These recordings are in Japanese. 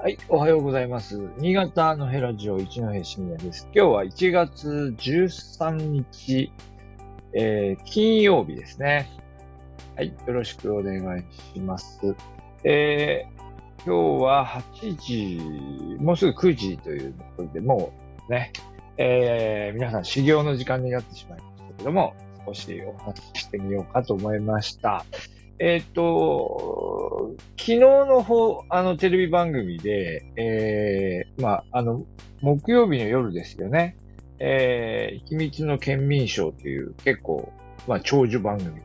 はい、おはようございます。新潟のヘラジオ一戸深夜です。今日は1月13日、金曜日ですね。はい、よろしくお願いします。今日は8時、もうすぐ9時ということで、もうね、皆さん修行の時間になってしまいましたけども、少しお話ししてみようかと思いました。昨日のテレビ番組で、木曜日の夜ですよね。秘密の県民賞という結構、長寿番組です。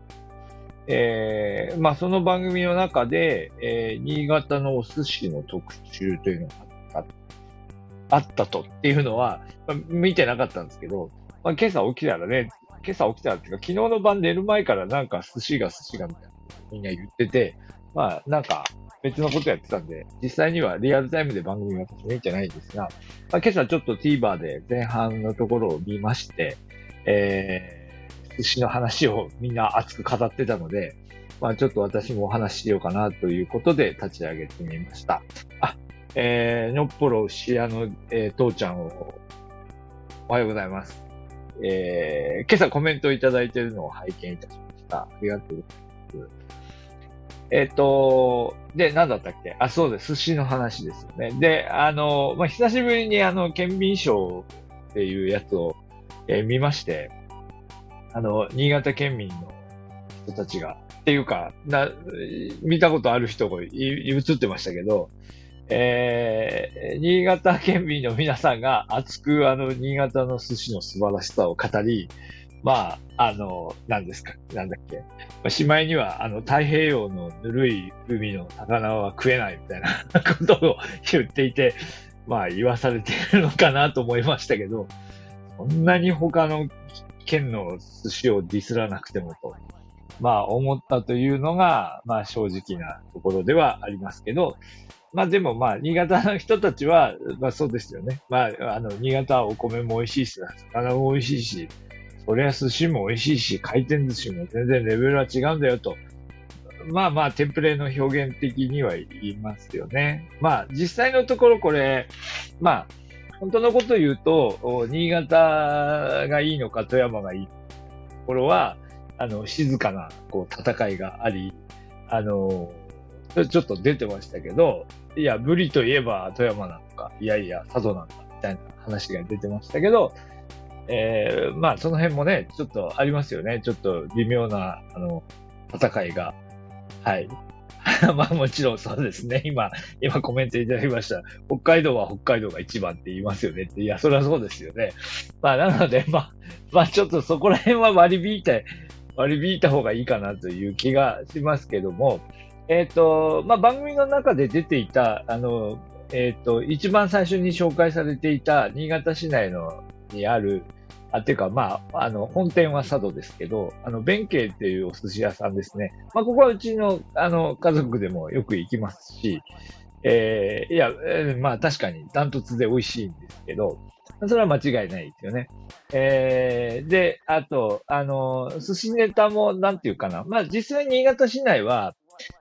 その番組の中で、新潟のお寿司の特集というのがあったとっていうのは、見てなかったんですけど、今朝起きたらね、今朝起きたらっていうか、昨日の晩寝る前からなんか寿司がみたいなみんな言ってて、なんか別のことやってたんで、実際にはリアルタイムで番組は私見てないんですが、今朝ちょっと TVer で前半のところを見まして、寿司の話をみんな熱く語ってたので、ちょっと私もお話ししようかなということで立ち上げてみました。のっぽろ牛屋の、父ちゃんを、おはようございます。今朝コメントいただいているのを拝見いたしました。ありがとうございます。で、何だったっけ？そうです。寿司の話ですよね。で、久しぶりに県民賞っていうやつを、見まして、新潟県民の人たちが、っていうか、見たことある人が映ってましたけど、新潟県民の皆さんが熱く新潟の寿司の素晴らしさを語り、なんだっけ。しまいには、太平洋のぬるい海の魚は食えないみたいなことを言っていて、言わされているのかなと思いましたけど、そんなに他の県の寿司をディスらなくてもと、思ったというのが、正直なところではありますけど、でも新潟の人たちは、そうですよね。新潟はお米も美味しいし、魚も美味しいし、そりゃ寿司も美味しいし、回転寿司も全然レベルは違うんだよと。テンプレの表現的には言いますよね。実際のところこれ、本当のことを言うと、新潟がいいのか富山がいいところは、静かな、戦いがあり、ちょっと出てましたけど、いや、ブリといえば富山なのか、いやいや、佐渡なんだ、みたいな話が出てましたけど、その辺もね、ちょっとありますよね。ちょっと微妙な、戦いが。はい。もちろんそうですね。今コメントいただきました。北海道は北海道が一番って言いますよねって。いや、それはそうですよね。なので、ちょっとそこら辺は割り引いた方がいいかなという気がしますけども、番組の中で出ていた、一番最初に紹介されていた新潟市内にある、ていうか、本店は佐渡ですけど、弁慶っていうお寿司屋さんですね。ここはうちの、家族でもよく行きますし、確かにダントツで美味しいんですけど、それは間違いないですよね。で、あと、寿司ネタも、なんていうかな。実際新潟市内は、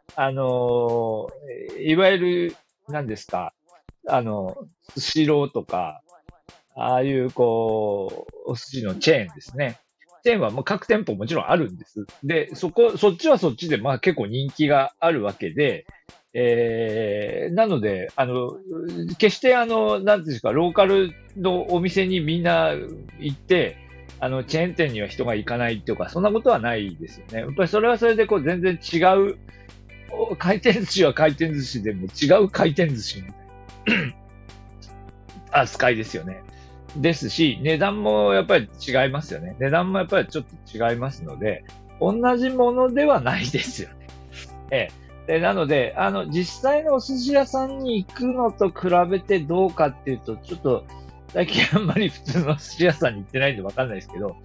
いわゆる、何ですか、スシローとか、ああいう、お寿司のチェーンですね。チェーンはもう各店舗もちろんあるんです。で、そっちはそっちで、結構人気があるわけで、なので、決してなんていうんですか、ローカルのお店にみんな行って、チェーン店には人が行かないとか、そんなことはないですよね。やっぱりそれはそれで全然違う、回転寿司は回転寿司でも違う回転寿司みたいな扱いですよね。ですし、値段もやっぱり違いますよね。値段もやっぱりちょっと違いますので、同じものではないですよね。なので、実際のお寿司屋さんに行くのと比べてどうかっていうと、ちょっと、最近あんまり普通の寿司屋さんに行ってないんでわかんないですけど、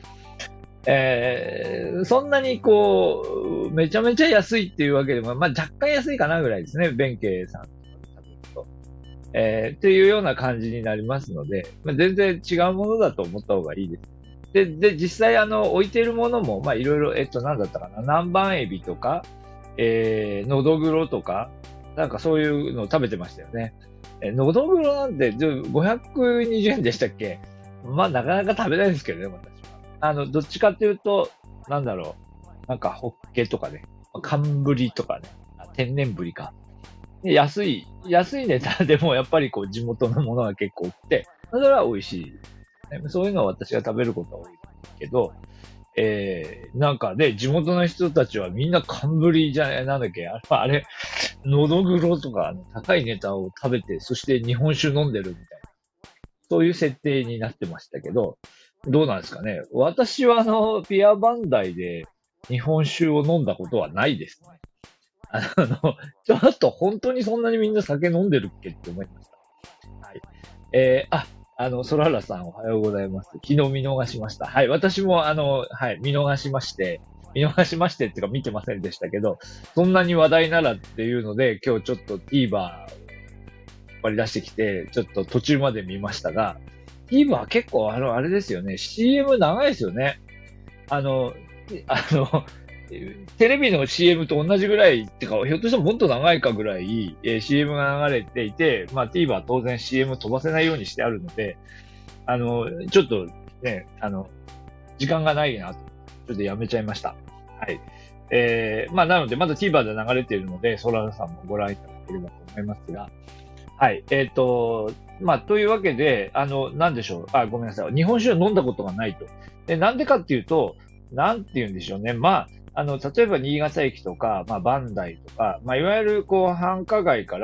そんなにめちゃめちゃ安いっていうわけでも、若干安いかなぐらいですね、弁慶さんと。っていうような感じになりますので、全然違うものだと思った方がいいです。で、実際置いているものも、いろいろ、なんだったかな、南蛮エビとか、のどぐろとか、 なんかそういうのを食べてましたよね。のどぐろなんて520円でしたっけ？まあなかなか食べないですけどね、私は。どっちかっていうと、なんだろなんかホッケとかね、寒ブリとかね、天然ブリか。安い値段でもやっぱりこう地元のものが結構売って、それは美味しい。そういうのは私が食べることは多いけど、なんかね、地元の人たちはみんな寒ブリじゃない、なんだっけ、のどぐろとか高いネタを食べて、そして日本酒飲んでるみたいな、そういう設定になってましたけど、どうなんですかね。私はピアバンダイで日本酒を飲んだことはないですね。あの、ちょっと本当にそんなにみんな酒飲んでるっけって思いました。はい。ソララさんおはようございます。昨日見逃しました。はい。私もはい、見逃しましてっていうか見てませんでしたけど、そんなに話題ならっていうので、今日ちょっと TVer 引っ張り出してきて、ちょっと途中まで見ましたが、TVer 結構あれですよね。CM 長いですよね。あの、あの、テレビの CM と同じぐらい、ってか、ひょっとしたらもっと長いかぐらい、CM が流れていて、まあ TVer は当然 CM 飛ばせないようにしてあるので、ちょっとね、時間がないなと、ちょっとやめちゃいました。はい。まあなので、まだ TVer で流れているので、ソララさんもご覧いただければと思いますが、はい。まあ、というわけで、なんでしょう。ごめんなさい。日本酒を飲んだことがないと。で、なんでかっていうと、なんて言うんでしょうね。まあ、例えば新潟駅とか、まあ、バンダイとか、まあ、いわゆる、こう、繁華街から、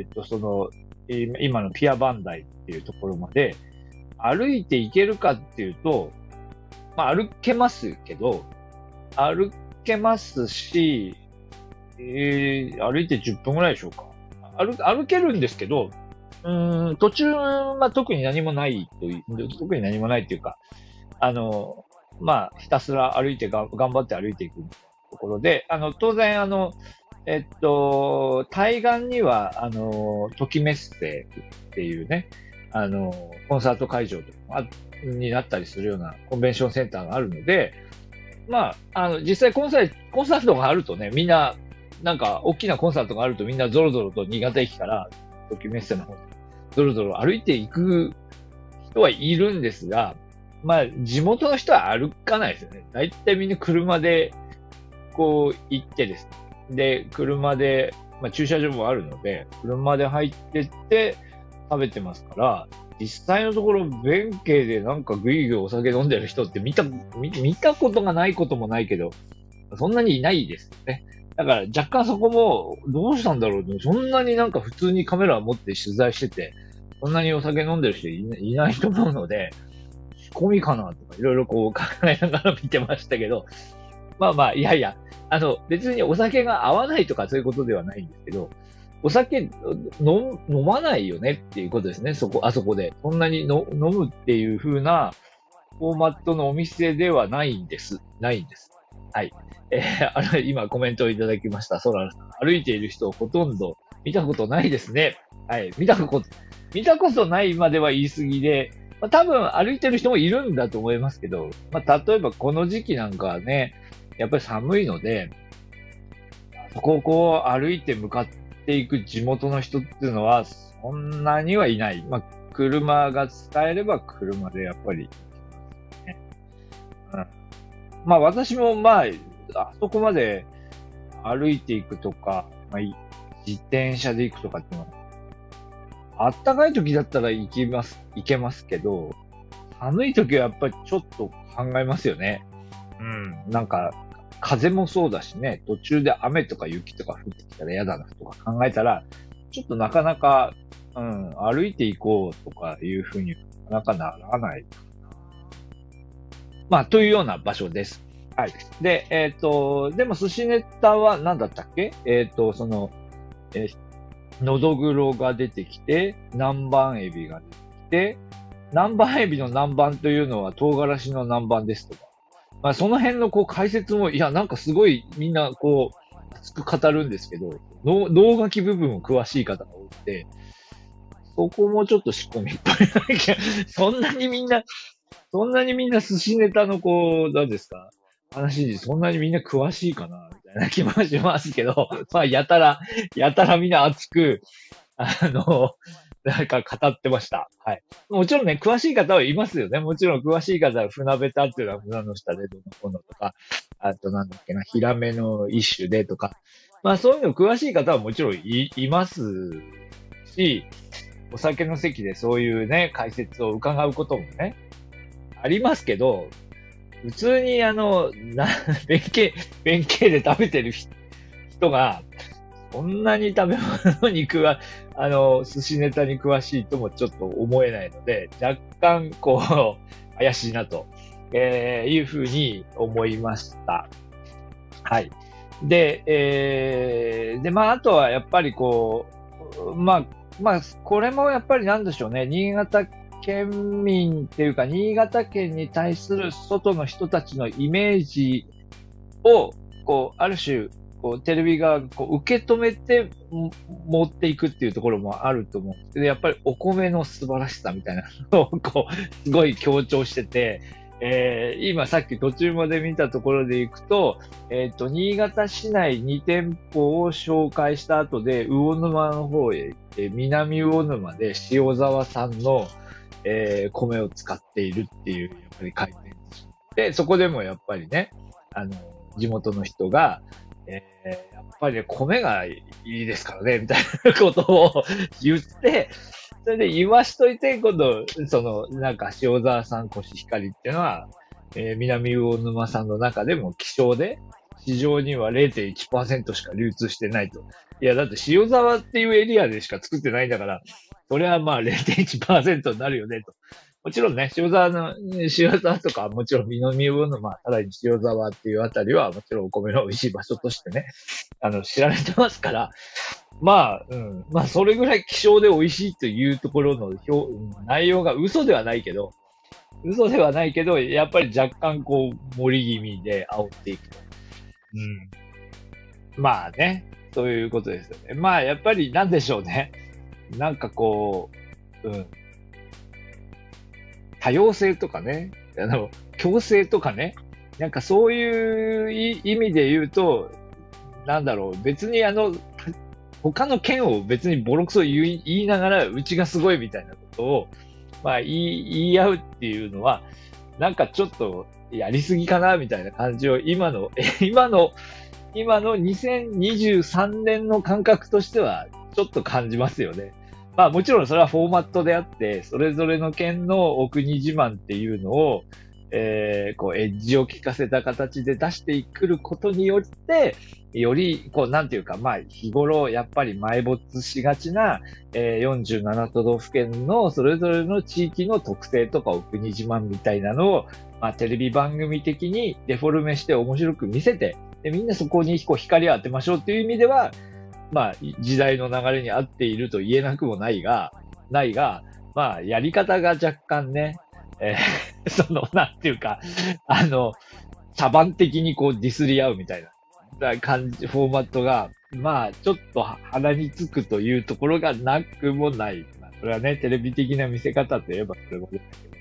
今のピアバンダイっていうところまで、歩いて行けるかっていうと、まあ、歩けますけど、歩けますし、歩いて10分ぐらいでしょうか。歩けるんですけど、途中、まあ、特に何もない特に何もないっていうか、まあ、ひたすら歩いて頑張って歩いていくところで、当然、対岸には、トキメッセっていうね、コンサート会場とかになったりするようなコンベンションセンターがあるので、まあ、実際コンサートがあるとね、みんな、なんか、大きなコンサートがあるとみんなゾロゾロと新潟駅からトキメッセの方にゾロゾロ歩いていく人はいるんですが、まあ、地元の人は歩かないですよね。だいたいみんな車で、こう、行ってですね。で、車で、まあ、駐車場もあるので、車で入ってって食べてますから、実際のところ、弁慶でなんかぐいぐいお酒飲んでる人って見たことがないこともないけど、そんなにいないですよね。だから若干そこも、どうしたんだろうね。そんなになんか普通にカメラを持って取材してて、そんなにお酒飲んでる人いないと思うので、仕込みかなとかいろいろこう考えながら見てましたけど、まあまあ、いやいや、別にお酒が合わないとかそういうことではないんですけど、お酒飲まないよねっていうことですね、あそこで。そんなに飲むっていう風なフォーマットのお店ではないんです。ないんです。はい。今コメントをいただきました。ソララさん。歩いている人ほとんど見たことないですね。はい。見たことないまでは言い過ぎで、まあ、多分歩いてる人もいるんだと思いますけど、まあ、例えばこの時期なんかはね、やっぱり寒いので、そこをこう歩いて向かっていく地元の人っていうのは、そんなにはいない。まあ、車が使えれば車でやっぱり、ね、うん。まあ私もまあ、あそこまで歩いていくとか、まあ、自転車で行くとかっていうのは、あったかい時だったら行けますけど、寒い時はやっぱりちょっと考えますよね。うん。なんか、風もそうだしね、途中で雨とか雪とか降ってきたら嫌だなとか考えたら、ちょっとなかなか、歩いていこうとかいうふうになかなかならない。まあ、というような場所です。はい。で、でも寿司ネタは何だったっけのどぐろが出てきて、南蛮エビが出てきて、南蛮エビの南蛮というのは唐辛子の南蛮ですとか。まあ、その辺のこう解説も、いや、なんかすごいみんなこう、熱く語るんですけど、脳書き部分を詳しい方が多くて、そこもちょっと仕込みいっぱいなきゃ、そんなにみんな寿司ネタのこう、何ですか話にそんなにみんな詳しいかな、みたいな気もしますけど、まあ、やたらみんな熱く、あの、なんか語ってました。はい。もちろんね、詳しい方はいますよね。もちろん詳しい方は船ベタっていうのは船の下でどのこのとか、あとなんだっけな、ヒラメの一種でとか、まあそういうの詳しい方はもちろんいますし、お酒の席でそういうね、解説を伺うこともね、ありますけど、普通に弁慶で食べてる人が、そんなに食べ物に寿司ネタに詳しいともちょっと思えないので、若干、怪しいなと、いうふうに思いました。はい。で、まあ、あとはやっぱりこれもやっぱりなんでしょうね、新潟県民っていうか、新潟県に対する外の人たちのイメージを、ある種、テレビが受け止めて持っていくっていうところもあると思うんですけど、やっぱりお米の素晴らしさみたいなのを、すごい強調してて、今さっき途中まで見たところでいくと、新潟市内2店舗を紹介した後で、魚沼の方へ行って、南魚沼で塩沢産の、米を使っているっていう、やっぱり回転寿司で、そこでもやっぱりね、地元の人が、やっぱりね、米がいいですからね、みたいなことを言って、それで言わしといて、今度、なんか、塩沢産コシヒカリっていうのは、南魚沼産の中でも希少で、市場には 0.1% しか流通してないと。いや、だって塩沢っていうエリアでしか作ってないんだから、それはまあ 0.1% になるよねと。もちろんね、塩沢とか、もちろん南魚沼、さらに塩沢っていうあたりは、もちろんお米の美味しい場所としてね、知られてますから、まあ、それぐらい希少で美味しいというところの内容が嘘ではないけど、やっぱり若干盛り気味で煽っていくと。まあね、そういうことですよね。まあ、やっぱりなんでしょうね。なんか多様性とかね、共生とかね、なんかそういう意味で言うと、なんだろう、別に他の県を別にボロクソ言いながら、うちがすごいみたいなことを、まあ言い合うっていうのは、なんかちょっとやりすぎかなみたいな感じを今の2023年の感覚としてはちょっと感じますよね。まあもちろんそれはフォーマットであって、それぞれの県のお国自慢っていうのを、エッジを効かせた形で出してくることによって、より、なんていうか、まあ、日頃、やっぱり埋没しがちな、47都道府県のそれぞれの地域の特性とかお国自慢みたいなのを、まあ、テレビ番組的にデフォルメして面白く見せて、でみんなそこに光を当てましょうっていう意味では、まあ、時代の流れに合っていると言えなくもないが、まあ、やり方が若干ね、なんていうか、茶番的にディスり合うみたいな感じ、フォーマットが、まあ、ちょっと鼻につくというところがなくもない。まあ、それはね、テレビ的な見せ方といえばそれもですけど。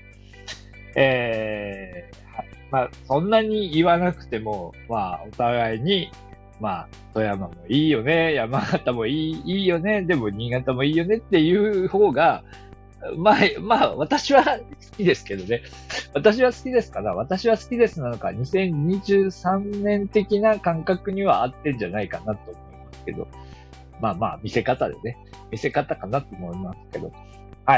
はい。まあ、そんなに言わなくても、まあ、お互いに、まあ、富山もいいよね、山形もいいよね、でも新潟もいいよねっていう方が、まあ、私は好きですけどね。私は好きですから、私は好きですなのか、2023年的な感覚には合ってんじゃないかなと思いますけど。まあ、見せ方かなと思いますけど。はい。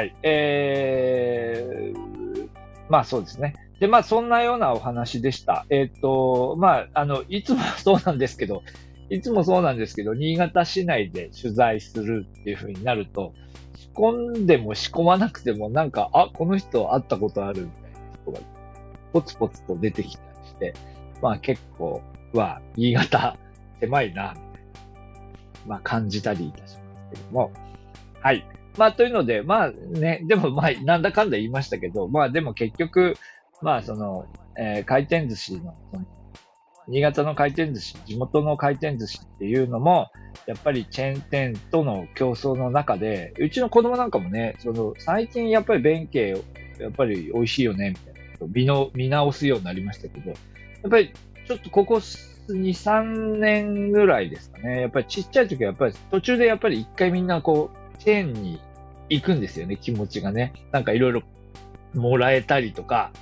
まあそうですね。で、まあそんなようなお話でした。まあ、いつもそうなんですけど、新潟市内で取材するっていう風になると、仕込んでも仕込まなくてもなんか、この人会ったことあるみたいな人がポツポツと出てきたりして、まあ結構、新潟狭いな、みたいな、まあ感じたりいたしますけども。はい。まあというので、まあね、でもまあなんだかんだ言いましたけど、まあでも結局、まあ回転寿司の、新潟の回転寿司、地元の回転寿司っていうのも、やっぱりチェーン店との競争の中で、うちの子供なんかもね、最近やっぱり弁慶、やっぱり美味しいよね、みたいなことを見直すようになりましたけど、やっぱりちょっとここ2、3年ぐらいですかね。やっぱりちっちゃい時はやっぱり途中でやっぱり一回みんなこう、チェーンに行くんですよね、気持ちがね。なんかいろいろもらえたりとか、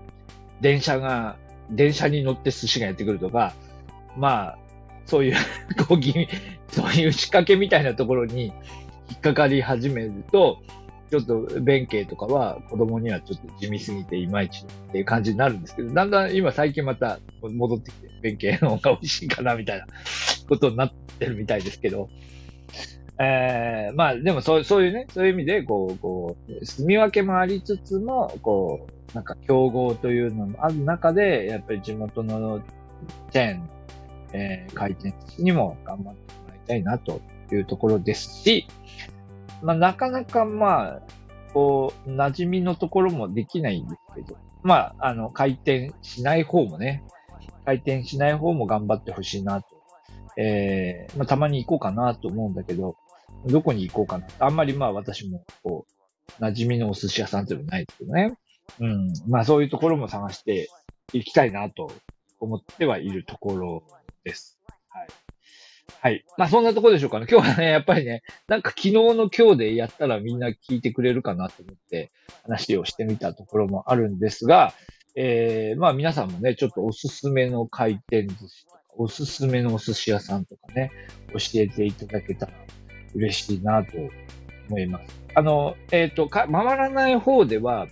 電車に乗って寿司がやってくるとか、まあ、そういうこう、そういう仕掛けみたいなところに引っかかり始めると、ちょっと弁慶とかは子供にはちょっと地味すぎていまいちっていう感じになるんですけど、だんだん今最近また戻ってきて、弁慶の方が美味しいかなみたいなことになってるみたいですけど、まあでもそういうね、そういう意味で、住み分けもありつつも、なんか競合というのもある中で、やっぱり地元のチェーン、回転寿司にも頑張ってもらいたいなというところですし、まあなかなかまあ、馴染みのところもできないんですけど、まあ、回転しない方もね、回転しない方も頑張ってほしいなと。まあたまに行こうかなと思うんだけど、どこに行こうかな。あんまりまあ私も、馴染みのお寿司屋さんっていうのもないですけどね。うん。まあそういうところも探していきたいなと思ってはいるところです。はい。はい。まあそんなところでしょうかね。今日はね、やっぱりね、なんか昨日の今日でやったらみんな聞いてくれるかなと思って話をしてみたところもあるんですが、まあ皆さんもね、ちょっとおすすめの回転寿司とか、おすすめのお寿司屋さんとかね、教えていただけたら嬉しいなと思います。回らない方では、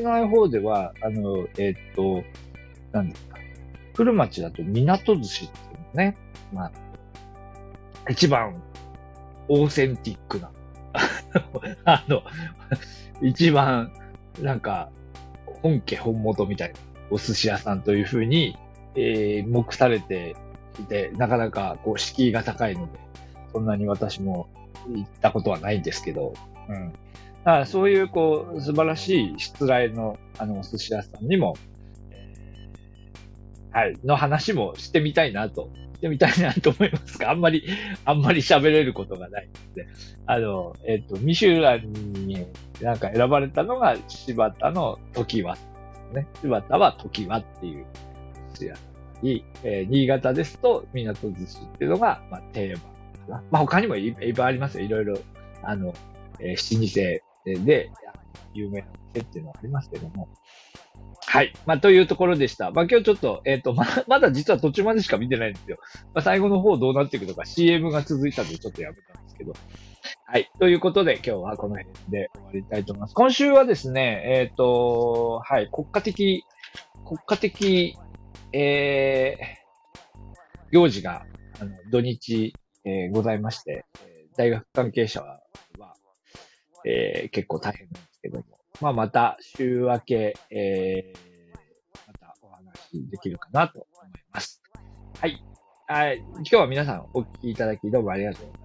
何ですか。来る町だと港寿司っていうのね。まあ、一番オーセンティックな、あの、一番、なんか、本家本元みたいなお寿司屋さんというふうに、目されていて、なかなかこう敷居が高いので、そんなに私も行ったことはないんですけど、うん。だからそういう素晴らしい失礼のお寿司屋さんにも、はい、の話もしてみたいなと思いますが、あんまり喋れることがないので、ミシュランになんか選ばれたのが柴田の時は、ね。柴田は時はっていう寿司屋さんに、新潟ですと港寿司っていうのが、まあ、定番かな。まあ、他にもいっぱいありますよ。いろいろ、老舗で有名な店っていうのはありますけども。はい。まあ、というところでした。まあ、今日ちょっと、まだ実は途中までしか見てないんですよ。まあ、最後の方どうなっていくのか CM が続いたんでちょっとやめたんですけど。はい。ということで今日はこの辺で終わりたいと思います。今週はですね、はい。国家的、え行事が、土日、ございまして、大学関係者は、結構大変なんですけども。まあ、また週明け、またお話できるかなと思います。はい。今日は皆さんお聞きいただきどうもありがとうございます。